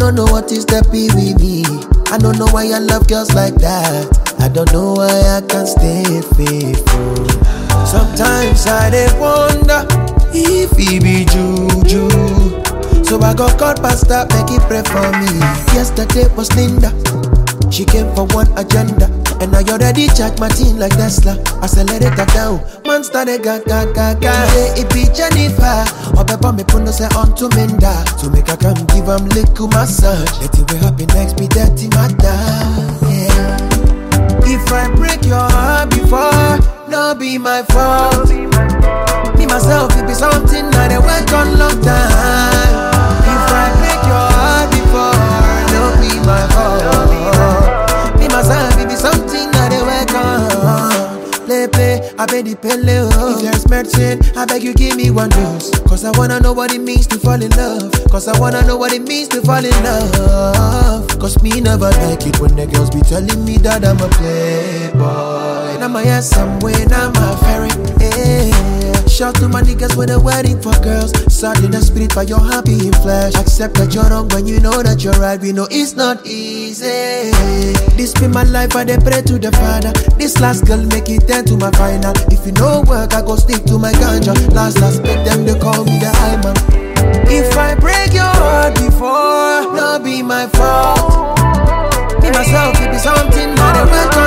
don't know what is the be with me. I don't know why I love girls like that. I don't know why I can't stay faithful. Sometimes I dey wonder if he be juju. So I got called pastor, make it pray for me. Yesterday was Linda. She came for one agenda, and I already charged my team like Tesla. Accelerator down, man started ga. Hey, it be Jennifer. Obepa me puno say on to Minda. So make her come give him little massage. Let it be happy next, be dirty matter. Yeah. If I break your heart before, no be my fault. Me myself, it be something that I work on long time. If I break your heart before, no be my fault. Me myself, it be something that I work on. Play, I beg the pele. If there's medicine, I beg you give me one dose. Cause I wanna know what it means to fall in love. Cause I wanna know what it means to fall in love. Cause me never like it when the girls be telling me that I'm a playboy. Now my ass somewhere, now my ferry. Shout to my niggas when they're waiting for girls. Sad in the spirit but you're happy in flesh. Accept that you're wrong when you know that you're right. We know it's not easy. This be my life, I dey pray to the Father. This last girl make it 10 to my final. If you know work, I go stick to my ganja. Last make them they call me the high man. If I break your heart before, no be my fault. Me myself, it be something that I work on.